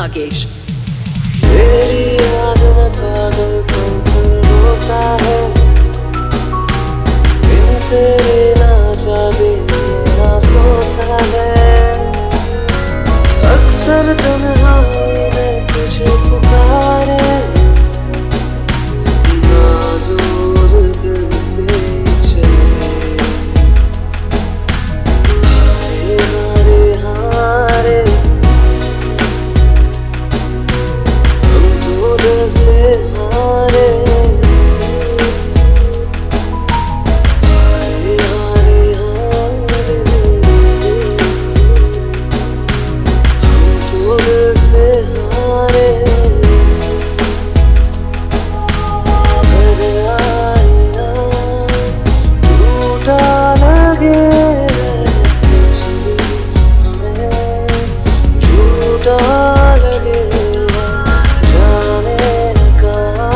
नागेश। तेरी याद में पागल पल रोता है, बिन तेरे ना जागे ना सोता है। अक्सर तन्हाई में तुझे पुकारे, नाज़ुर दिल पे चले। हारे हारे हारे हम तो दिल से हारे। हारे हारे हारे हम तो दिल से हारे। घर आईना टूटा लगे, सच में हमें झूठा लगे। जाने का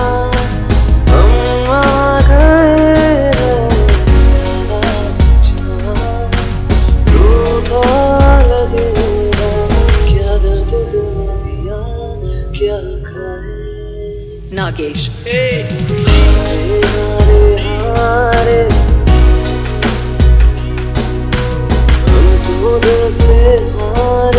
हम आ गए, सारा जहां रूठा लगे। क्या दर्द दिल ने दिया, क्या खाए नागेश। हारे हारे हारे हम तो दिल से हारे।